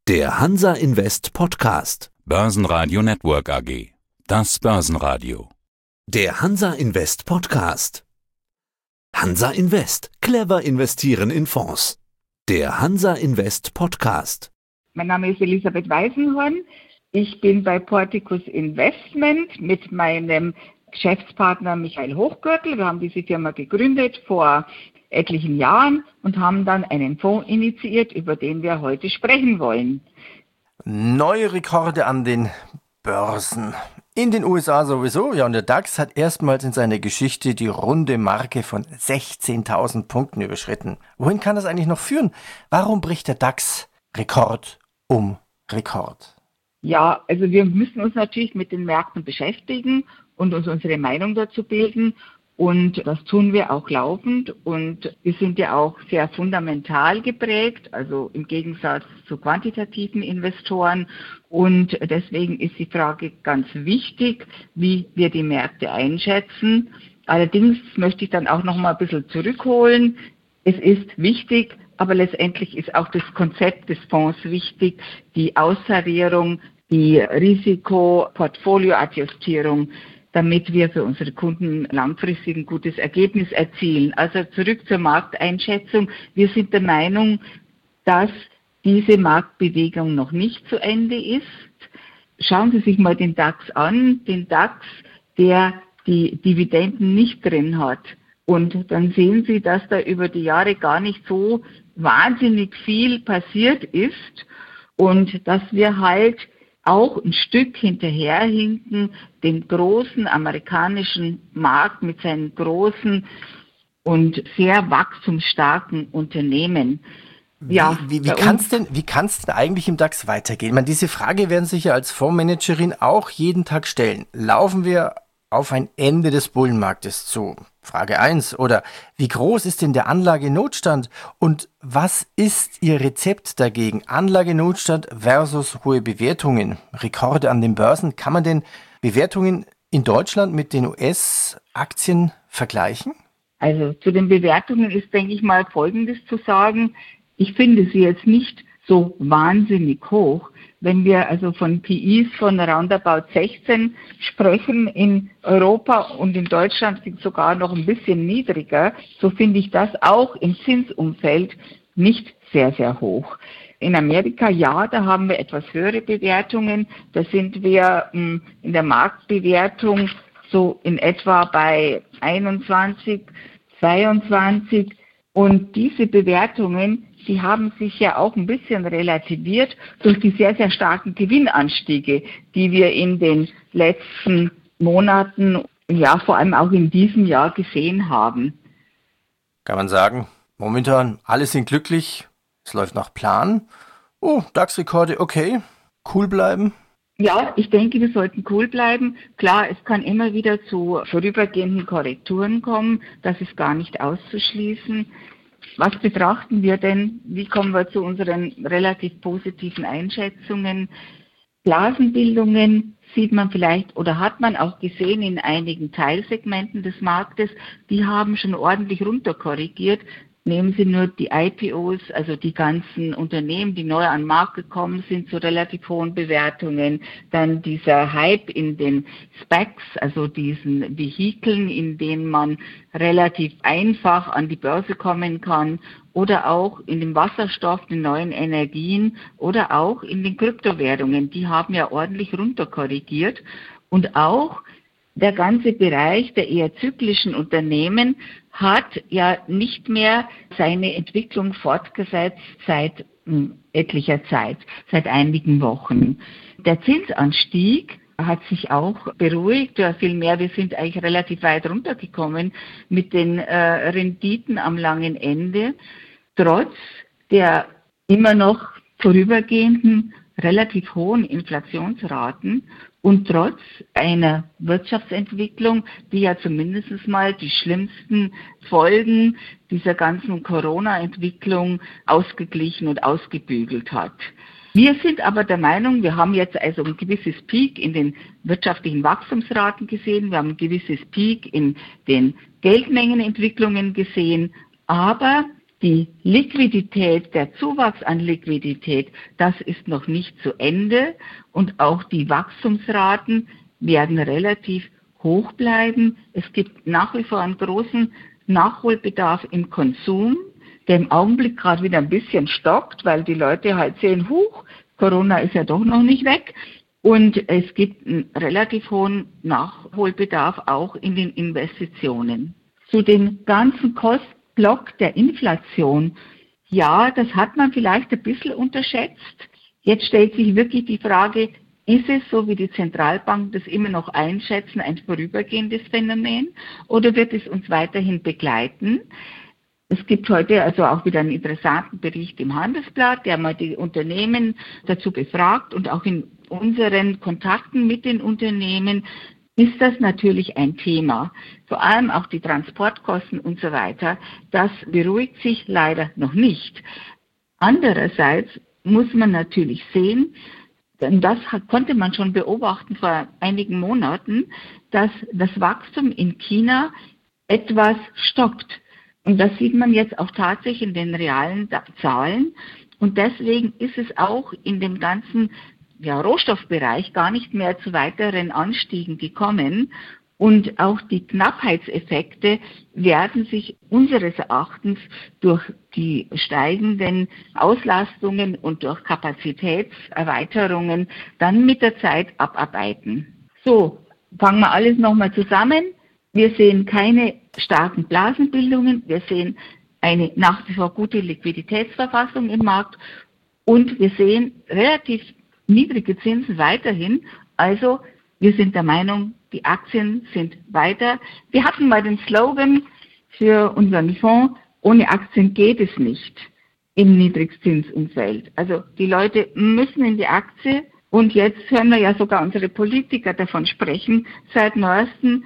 Der Hansa Invest Podcast. Börsenradio Network AG. Das Börsenradio. Der Hansa Invest Podcast. Hansa Invest. Clever investieren in Fonds. Der Hansa Invest Podcast. Mein Name ist Elisabeth Weisenhorn. Ich bin bei Porticus Investment mit meinem Geschäftspartner Michael Hochgürtel. Wir haben diese Firma gegründet vor etlichen Jahren und haben dann einen Fonds initiiert, über den wir heute sprechen wollen. Neue Rekorde an den Börsen. In den USA sowieso, ja, und der DAX hat erstmals in seiner Geschichte die runde Marke von 16.000 Punkten überschritten. Wohin kann das eigentlich noch führen? Warum bricht der DAX Rekord um Rekord? Ja, also wir müssen uns natürlich mit den Märkten beschäftigen und uns unsere Meinung dazu bilden. Und das tun wir auch laufend und wir sind ja auch sehr fundamental geprägt, also im Gegensatz zu quantitativen Investoren. Und deswegen ist die Frage ganz wichtig, wie wir die Märkte einschätzen. Allerdings möchte ich dann auch noch mal ein bisschen zurückholen. Es ist wichtig, aber letztendlich ist auch das Konzept des Fonds wichtig, die Austarierung, die Risiko-Portfolio-Adjustierung, damit wir für unsere Kunden langfristig ein gutes Ergebnis erzielen. Also zurück zur Markteinschätzung. Wir sind der Meinung, dass diese Marktbewegung noch nicht zu Ende ist. Schauen Sie sich mal den DAX an, den DAX, der die Dividenden nicht drin hat. Und dann sehen Sie, dass da über die Jahre gar nicht so wahnsinnig viel passiert ist und dass wir halt auch ein Stück hinterherhinken dem großen amerikanischen Markt mit seinen großen und sehr wachstumsstarken Unternehmen. Ja, wie kann es denn eigentlich im DAX weitergehen? Ich meine, diese Frage werden Sie ja als Fondsmanagerin auch jeden Tag stellen. Laufen wir auf ein Ende des Bullenmarktes zu? Frage 1. Oder wie groß ist denn der Anlagenotstand und was ist Ihr Rezept dagegen? Anlagenotstand versus hohe Bewertungen, Rekorde an den Börsen. Kann man denn Bewertungen in Deutschland mit den US-Aktien vergleichen? Also zu den Bewertungen ist, denke ich mal, Folgendes zu sagen. Ich finde sie jetzt nicht so wahnsinnig hoch. Wenn wir also von PIs von roundabout 16 sprechen, in Europa und in Deutschland sind sogar noch ein bisschen niedriger, so finde ich das auch im Zinsumfeld nicht sehr, sehr hoch. In Amerika, ja, da haben wir etwas höhere Bewertungen. Da sind wir in der Marktbewertung so in etwa bei 21, 22. Und diese Bewertungen, die haben sich ja auch ein bisschen relativiert durch die sehr, sehr starken Gewinnanstiege, die wir in den letzten Monaten, ja vor allem auch in diesem Jahr gesehen haben. Kann man sagen, momentan alle sind glücklich, es läuft nach Plan. Oh, DAX-Rekorde, okay, cool bleiben. Ja, ich denke, wir sollten cool bleiben. Klar, es kann immer wieder zu vorübergehenden Korrekturen kommen, das ist gar nicht auszuschließen. Was betrachten wir denn? Wie kommen wir zu unseren relativ positiven Einschätzungen? Blasenbildungen sieht man vielleicht oder hat man auch gesehen in einigen Teilsegmenten des Marktes, die haben schon ordentlich runterkorrigiert. Nehmen Sie nur die IPOs, also die ganzen Unternehmen, die neu an den Markt gekommen sind, zu relativ hohen Bewertungen. Dann dieser Hype in den SPACs, also diesen Vehikeln, in denen man relativ einfach an die Börse kommen kann. Oder auch in dem Wasserstoff, den neuen Energien oder auch in den Kryptowährungen. Die haben ja ordentlich runterkorrigiert. Und auch der ganze Bereich der eher zyklischen Unternehmen hat ja nicht mehr seine Entwicklung fortgesetzt seit etlicher Zeit, seit einigen Wochen. Der Zinsanstieg hat sich auch beruhigt, ja vielmehr, wir sind eigentlich relativ weit runtergekommen mit den Renditen am langen Ende, trotz der immer noch vorübergehenden relativ hohen Inflationsraten und trotz einer Wirtschaftsentwicklung, die ja zumindest mal die schlimmsten Folgen dieser ganzen Corona-Entwicklung ausgeglichen und ausgebügelt hat. Wir sind aber der Meinung, wir haben jetzt also ein gewisses Peak in den wirtschaftlichen Wachstumsraten gesehen, wir haben ein gewisses Peak in den Geldmengenentwicklungen gesehen, aber die Liquidität, der Zuwachs an Liquidität, das ist noch nicht zu Ende und auch die Wachstumsraten werden relativ hoch bleiben. Es gibt nach wie vor einen großen Nachholbedarf im Konsum, der im Augenblick gerade wieder ein bisschen stockt, weil die Leute halt sehen, Corona ist ja doch noch nicht weg. Und es gibt einen relativ hohen Nachholbedarf auch in den Investitionen. Zu dem ganzen Kostblock der Inflation, ja, das hat man vielleicht ein bisschen unterschätzt. Jetzt stellt sich wirklich die Frage, ist es, so wie die Zentralbanken das immer noch einschätzen, ein vorübergehendes Phänomen oder wird es uns weiterhin begleiten? Es gibt heute also auch wieder einen interessanten Bericht im Handelsblatt, der mal die Unternehmen dazu befragt und auch in unseren Kontakten mit den Unternehmen ist das natürlich ein Thema. Vor allem auch die Transportkosten und so weiter. Das beruhigt sich leider noch nicht. Andererseits muss man natürlich sehen, denn das konnte man schon beobachten vor einigen Monaten, dass das Wachstum in China etwas stockt. Und das sieht man jetzt auch tatsächlich in den realen Zahlen. Und deswegen ist es auch in dem ganzen Rohstoffbereich gar nicht mehr zu weiteren Anstiegen gekommen. Und auch die Knappheitseffekte werden sich unseres Erachtens durch die steigenden Auslastungen und durch Kapazitätserweiterungen dann mit der Zeit abarbeiten. So, fangen wir alles nochmal zusammen. Wir sehen keine starken Blasenbildungen, wir sehen eine nach wie vor gute Liquiditätsverfassung im Markt und wir sehen relativ niedrige Zinsen weiterhin. Also wir sind der Meinung, die Aktien sind weiter. Wir hatten mal den Slogan für unseren Fonds, ohne Aktien geht es nicht im Niedrigzinsumfeld. Also die Leute müssen in die Aktie. Und jetzt hören wir ja sogar unsere Politiker davon sprechen. Seit neuestem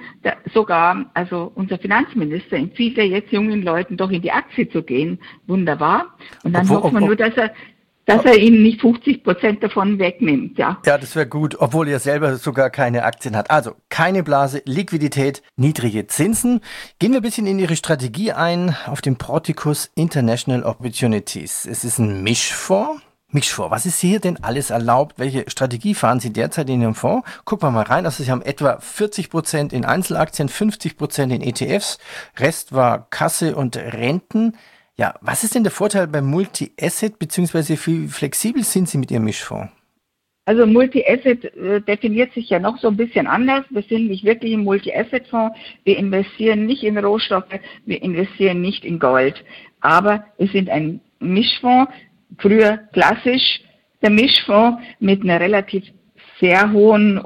also unser Finanzminister empfiehlt ja jetzt jungen Leuten doch in die Aktie zu gehen. Wunderbar. Und dann hofft man nur, dass er ihnen nicht 50% davon wegnimmt. Ja, das wäre gut, obwohl er selber sogar keine Aktien hat. Also keine Blase, Liquidität, niedrige Zinsen. Gehen wir ein bisschen in Ihre Strategie ein auf den Porticus International Opportunities. Es ist ein Mischfonds. Was ist hier denn alles erlaubt? Welche Strategie fahren Sie derzeit in Ihrem Fonds? Gucken wir mal rein. Also Sie haben etwa 40% in Einzelaktien, 50% in ETFs. Rest war Kasse und Renten. Ja, was ist denn der Vorteil beim Multi-Asset, beziehungsweise wie flexibel sind Sie mit Ihrem Mischfonds? Also Multi-Asset definiert sich ja noch so ein bisschen anders. Wir sind nicht wirklich im Multi-Asset-Fonds. Wir investieren nicht in Rohstoffe, wir investieren nicht in Gold. Aber wir sind ein Mischfonds. Früher klassisch der Mischfonds mit einer relativ hohen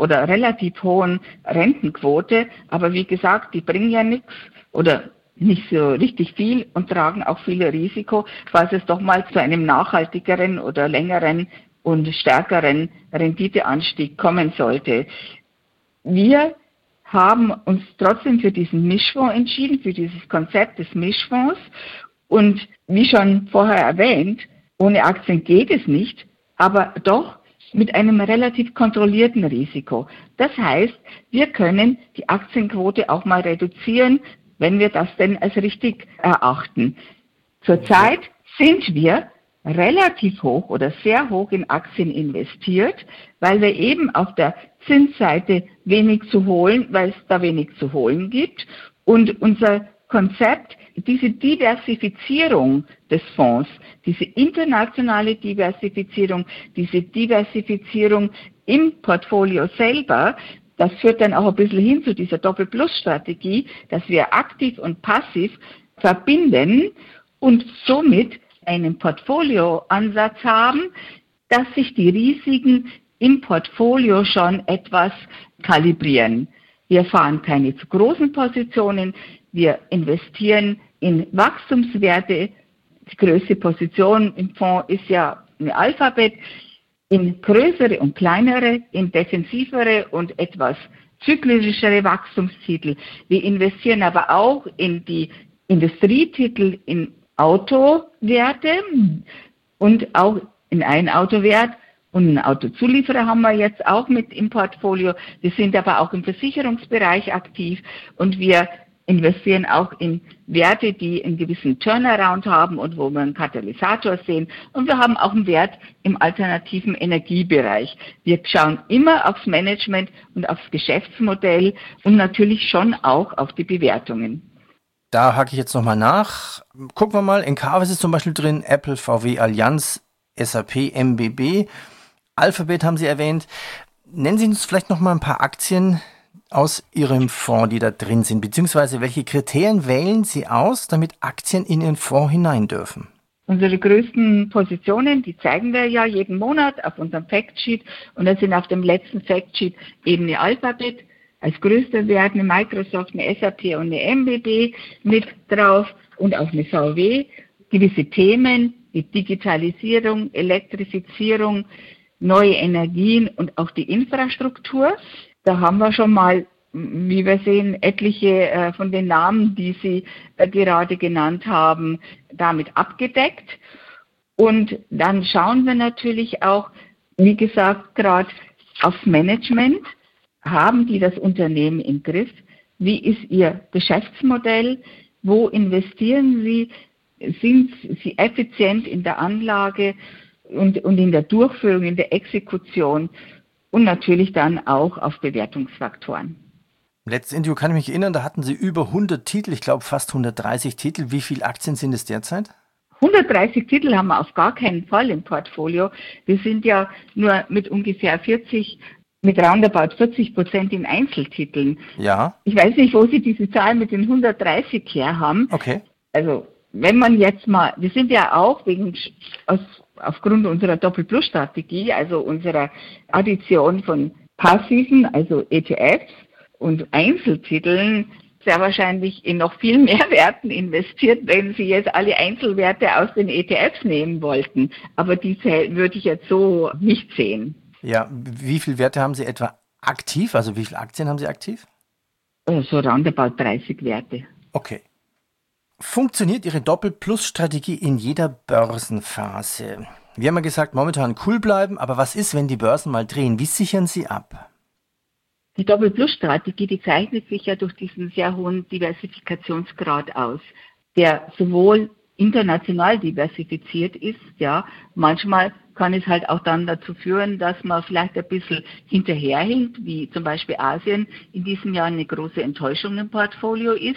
Rentenquote. Aber wie gesagt, die bringen ja nichts oder nicht so richtig viel und tragen auch viel Risiko, falls es doch mal zu einem nachhaltigeren oder längeren und stärkeren Renditeanstieg kommen sollte. Wir haben uns trotzdem für diesen Mischfonds entschieden, für dieses Konzept des Mischfonds. Und wie schon vorher erwähnt, ohne Aktien geht es nicht, aber doch mit einem relativ kontrollierten Risiko. Das heißt, wir können die Aktienquote auch mal reduzieren, wenn wir das denn als richtig erachten. Zurzeit sind wir relativ hoch oder sehr hoch in Aktien investiert, weil wir eben auf der Zinsseite wenig zu holen, weil es da wenig zu holen gibt. Und unser Konzept, diese Diversifizierung des Fonds, diese internationale Diversifizierung, diese Diversifizierung im Portfolio selber, das führt dann auch ein bisschen hin zu dieser Doppel-Plus-Strategie, dass wir aktiv und passiv verbinden und somit einen Portfolioansatz haben, dass sich die Risiken im Portfolio schon etwas kalibrieren. Wir fahren keine zu großen Positionen, wir investieren in Wachstumswerte. Die größte Position im Fonds ist ja eine Alphabet, in größere und kleinere, in defensivere und etwas zyklischere Wachstumstitel. Wir investieren aber auch in die Industrietitel, in Autowerte und auch in einen Autowert und einen Autozulieferer haben wir jetzt auch mit im Portfolio. Wir sind aber auch im Versicherungsbereich aktiv und wir investieren auch in Werte, die einen gewissen Turnaround haben und wo wir einen Katalysator sehen. Und wir haben auch einen Wert im alternativen Energiebereich. Wir schauen immer aufs Management und aufs Geschäftsmodell und natürlich schon auch auf die Bewertungen. Da hake ich jetzt nochmal nach. Gucken wir mal, in Encavis ist zum Beispiel drin, Apple, VW, Allianz, SAP, MBB, Alphabet haben Sie erwähnt. Nennen Sie uns vielleicht nochmal ein paar Aktien aus Ihrem Fonds, die da drin sind, beziehungsweise welche Kriterien wählen Sie aus, damit Aktien in Ihren Fonds hinein dürfen? Unsere größten Positionen, die zeigen wir ja jeden Monat auf unserem Factsheet und da sind auf dem letzten Factsheet eben eine Alphabet als größter Wert, eine Microsoft, eine SAP und eine MBB mit drauf und auch eine VW. Gewisse Themen wie Digitalisierung, Elektrifizierung, neue Energien und auch die Infrastruktur. Da haben wir schon mal, wie wir sehen, etliche von den Namen, die Sie gerade genannt haben, damit abgedeckt. Und dann schauen wir natürlich auch, wie gesagt, gerade aufs Management. Haben die das Unternehmen im Griff? Wie ist Ihr Geschäftsmodell? Wo investieren Sie? Sind Sie effizient in der Anlage und in der Durchführung, in der Exekution? Und natürlich dann auch auf Bewertungsfaktoren. Im letzten Interview kann ich mich erinnern, da hatten Sie über 100 Titel, ich glaube fast 130 Titel. Wie viele Aktien sind es derzeit? 130 Titel haben wir auf gar keinen Fall im Portfolio. Wir sind ja nur mit ungefähr mit roundabout 40% in Einzeltiteln. Ja. Ich weiß nicht, wo Sie diese Zahl mit den 130 her haben. Okay. Also wenn man jetzt mal, wir sind ja auch aufgrund unserer Doppel-Plus-Strategie, also unserer Addition von passiven, also ETFs und Einzeltiteln, sehr wahrscheinlich in noch viel mehr Werten investiert, wenn Sie jetzt alle Einzelwerte aus den ETFs nehmen wollten. Aber die würde ich jetzt so nicht sehen. Ja, wie viele Werte haben Sie etwa aktiv? Also wie viele Aktien haben Sie aktiv? So roundabout 30 Werte. Okay. Funktioniert Ihre Doppel-Plus-Strategie in jeder Börsenphase? Wir haben ja gesagt, momentan cool bleiben, aber was ist, wenn die Börsen mal drehen? Wie sichern Sie ab? Die Doppel-Plus-Strategie, die zeichnet sich ja durch diesen sehr hohen Diversifikationsgrad aus, der sowohl international diversifiziert ist, ja, manchmal kann es halt auch dann dazu führen, dass man vielleicht ein bisschen hinterherhinkt, wie zum Beispiel Asien in diesem Jahr eine große Enttäuschung im Portfolio ist.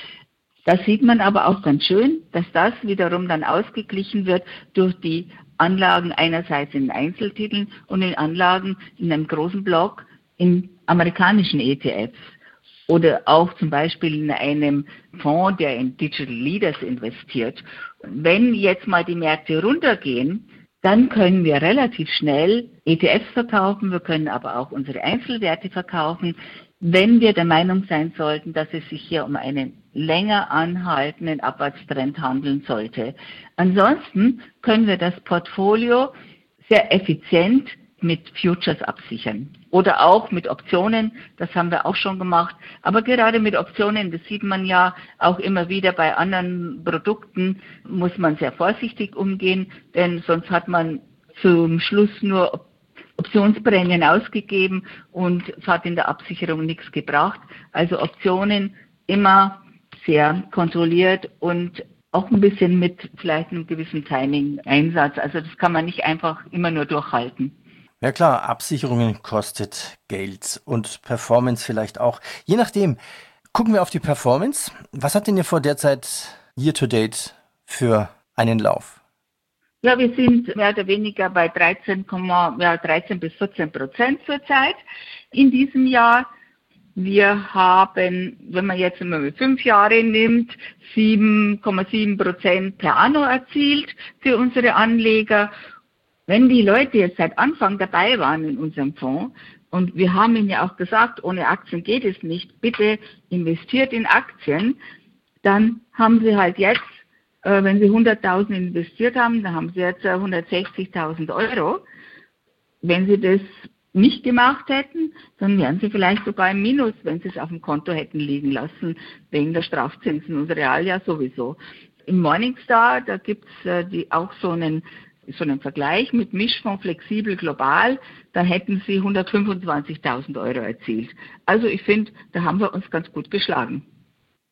Da sieht man aber auch ganz schön, dass das wiederum dann ausgeglichen wird durch die Anlagen einerseits in Einzeltiteln und in Anlagen in einem großen Block in amerikanischen ETFs. Oder auch zum Beispiel in einem Fonds, der in Digital Leaders investiert. Wenn jetzt mal die Märkte runtergehen, dann können wir relativ schnell ETFs verkaufen, wir können aber auch unsere Einzelwerte verkaufen, wenn wir der Meinung sein sollten, dass es sich hier um einen länger anhaltenden Abwärtstrend handeln sollte. Ansonsten können wir das Portfolio sehr effizient mit Futures absichern oder auch mit Optionen, das haben wir auch schon gemacht, aber gerade mit Optionen, das sieht man ja auch immer wieder bei anderen Produkten, muss man sehr vorsichtig umgehen, denn sonst hat man zum Schluss nur Optionsprämien ausgegeben und es hat in der Absicherung nichts gebracht. Also Optionen immer sehr kontrolliert und auch ein bisschen mit vielleicht einem gewissen Timing-Einsatz. Also das kann man nicht einfach immer nur durchhalten. Ja klar, Absicherungen kostet Geld und Performance vielleicht auch. Je nachdem, gucken wir auf die Performance. Was hat denn Ihr Fonds derzeit year-to-date für einen Lauf? Ja, wir sind mehr oder weniger bei 13 bis 14% zurzeit in diesem Jahr. Wir haben, wenn man jetzt immer mit 5 Jahre nimmt, 7,7% per anno erzielt für unsere Anleger. Wenn die Leute jetzt seit Anfang dabei waren in unserem Fonds, und wir haben ihnen ja auch gesagt, ohne Aktien geht es nicht, bitte investiert in Aktien, dann haben sie halt jetzt, wenn sie 100.000 investiert haben, dann haben sie jetzt 160.000 Euro. Wenn sie das nicht gemacht hätten, dann wären sie vielleicht sogar im Minus, wenn sie es auf dem Konto hätten liegen lassen, wegen der Strafzinsen und Realia sowieso. Im Morningstar, da gibt's auch so einen Vergleich mit Mischfonds flexibel global, da hätten sie 125.000 Euro erzielt. Also ich finde, da haben wir uns ganz gut geschlagen.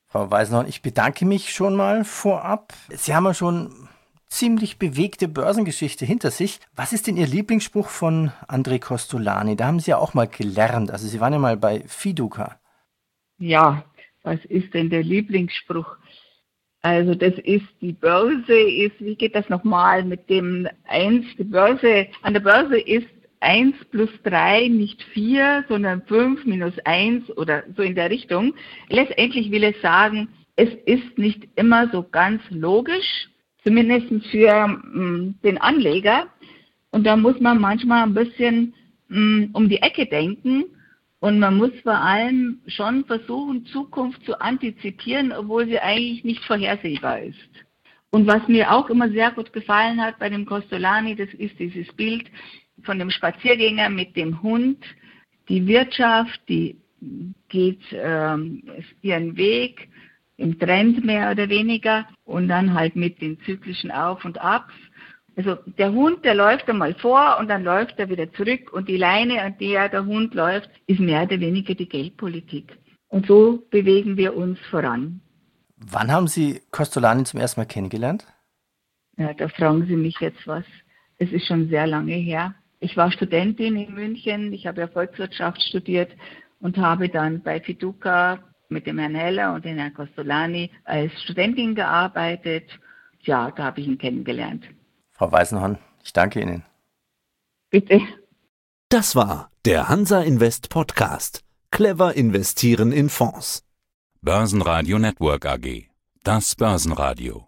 Frau Weisenhorn, ich bedanke mich schon mal vorab. Sie haben ja schon ziemlich bewegte Börsengeschichte hinter sich. Was ist denn Ihr Lieblingsspruch von André Kostolany? Da haben Sie ja auch mal gelernt. Also Sie waren ja mal bei Fiducia. Ja, was ist denn der Lieblingsspruch? Also das ist, die Börse ist, wie geht das nochmal mit dem 1, an der Börse ist 1 plus 3 nicht 4, sondern 5 minus 1 oder so in der Richtung. Letztendlich will es sagen, es ist nicht immer so ganz logisch, zumindest für den Anleger. Und da muss man manchmal ein bisschen um die Ecke denken. Und man muss vor allem schon versuchen, Zukunft zu antizipieren, obwohl sie eigentlich nicht vorhersehbar ist. Und was mir auch immer sehr gut gefallen hat bei dem Kostolany, das ist dieses Bild von dem Spaziergänger mit dem Hund. Die Wirtschaft, die geht ihren Weg im Trend mehr oder weniger und dann halt mit den zyklischen Auf und Abs. Also der Hund, der läuft einmal vor und dann läuft er wieder zurück und die Leine, an der der Hund läuft, ist mehr oder weniger die Geldpolitik. Und so bewegen wir uns voran. Wann haben Sie Kostolany zum ersten Mal kennengelernt? Ja, da fragen Sie mich jetzt was. Es ist schon sehr lange her. Ich war Studentin in München, ich habe ja Volkswirtschaft studiert und habe dann bei Fiducia mit dem Herrn Heller und dem Herrn Kostolany als Studentin gearbeitet. Ja, da habe ich ihn kennengelernt. Frau Weisenhorn, ich danke Ihnen. Bitte. Das war der Hansa Invest Podcast. Clever investieren in Fonds. Börsenradio Network AG. Das Börsenradio.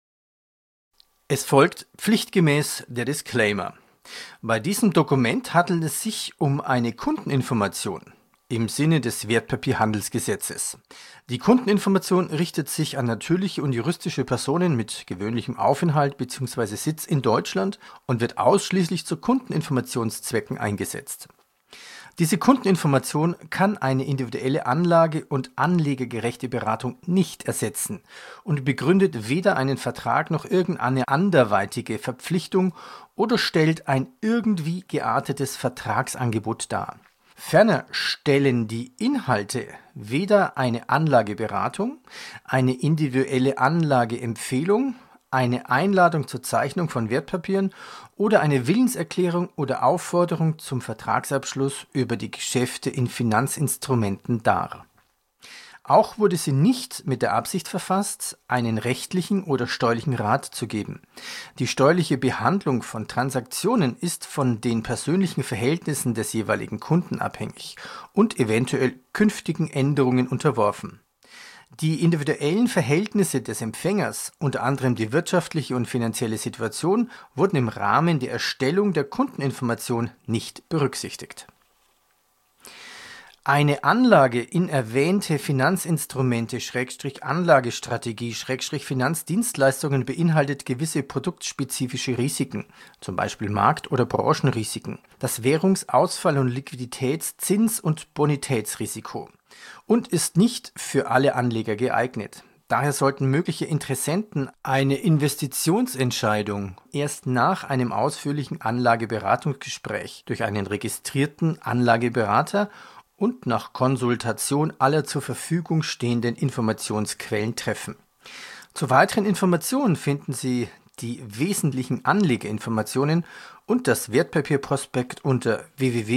Es folgt pflichtgemäß der Disclaimer. Bei diesem Dokument handelt es sich um eine Kundeninformation im Sinne des Wertpapierhandelsgesetzes. Die Kundeninformation richtet sich an natürliche und juristische Personen mit gewöhnlichem Aufenthalt bzw. Sitz in Deutschland und wird ausschließlich zu Kundeninformationszwecken eingesetzt. Diese Kundeninformation kann eine individuelle Anlage- und anlegergerechte Beratung nicht ersetzen und begründet weder einen Vertrag noch irgendeine anderweitige Verpflichtung oder stellt ein irgendwie geartetes Vertragsangebot dar. Ferner stellen die Inhalte weder eine Anlageberatung, eine individuelle Anlageempfehlung, eine Einladung zur Zeichnung von Wertpapieren oder eine Willenserklärung oder Aufforderung zum Vertragsabschluss über die Geschäfte in Finanzinstrumenten dar. Auch wurde sie nicht mit der Absicht verfasst, einen rechtlichen oder steuerlichen Rat zu geben. Die steuerliche Behandlung von Transaktionen ist von den persönlichen Verhältnissen des jeweiligen Kunden abhängig und eventuell künftigen Änderungen unterworfen. Die individuellen Verhältnisse des Empfängers, unter anderem die wirtschaftliche und finanzielle Situation, wurden im Rahmen der Erstellung der Kundeninformation nicht berücksichtigt. Eine Anlage in erwähnte Finanzinstrumente Anlagestrategie Finanzdienstleistungen beinhaltet gewisse produktspezifische Risiken, zum Beispiel Markt- oder Branchenrisiken, das Währungsausfall- und Liquiditäts-, Zins- und Bonitätsrisiko und ist nicht für alle Anleger geeignet. Daher sollten mögliche Interessenten eine Investitionsentscheidung erst nach einem ausführlichen Anlageberatungsgespräch durch einen registrierten Anlageberater und nach Konsultation aller zur Verfügung stehenden Informationsquellen treffen. Zu weiteren Informationen finden Sie die wesentlichen Anlegerinformationen und das Wertpapierprospekt unter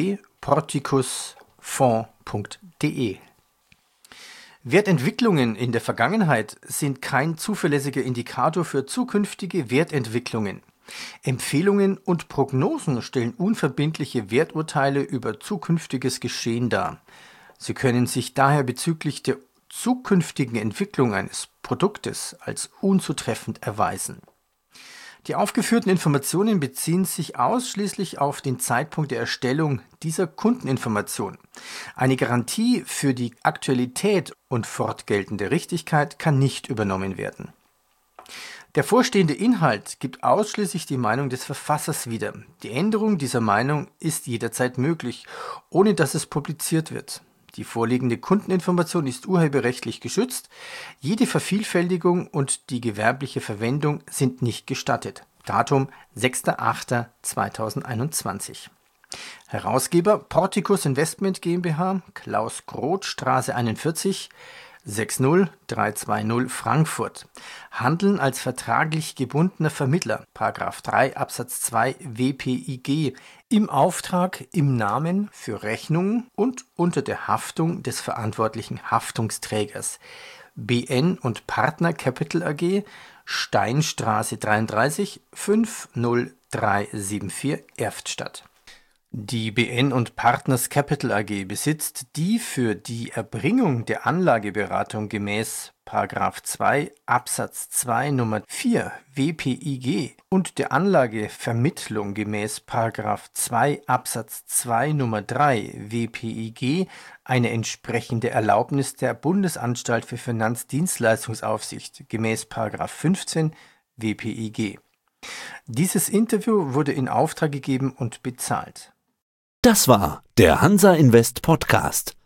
www.porticusfonds.de. Wertentwicklungen in der Vergangenheit sind kein zuverlässiger Indikator für zukünftige Wertentwicklungen. Empfehlungen und Prognosen stellen unverbindliche Werturteile über zukünftiges Geschehen dar. Sie können sich daher bezüglich der zukünftigen Entwicklung eines Produktes als unzutreffend erweisen. Die aufgeführten Informationen beziehen sich ausschließlich auf den Zeitpunkt der Erstellung dieser Kundeninformation. Eine Garantie für die Aktualität und fortgeltende Richtigkeit kann nicht übernommen werden. Der vorstehende Inhalt gibt ausschließlich die Meinung des Verfassers wieder. Die Änderung dieser Meinung ist jederzeit möglich, ohne dass es publiziert wird. Die vorliegende Kundeninformation ist urheberrechtlich geschützt. Jede Vervielfältigung und die gewerbliche Verwendung sind nicht gestattet. Datum 6.8.2021. Herausgeber Porticus Investment GmbH, Klaus Groth, Straße 41, 60320 Frankfurt. Handeln als vertraglich gebundener Vermittler, § 3 Absatz 2 WPIG, im Auftrag, im Namen, für Rechnung und unter der Haftung des verantwortlichen Haftungsträgers. BN und Partner Capital AG, Steinstraße 33 50374 Erftstadt. Die BN und Partners Capital AG besitzt die für die Erbringung der Anlageberatung gemäß § 2 Absatz 2 Nummer 4 WPIG und der Anlagevermittlung gemäß § 2 Absatz 2 Nummer 3 WPIG eine entsprechende Erlaubnis der Bundesanstalt für Finanzdienstleistungsaufsicht gemäß § 15 WPIG. Dieses Interview wurde in Auftrag gegeben und bezahlt. Das war der Hansa Invest Podcast.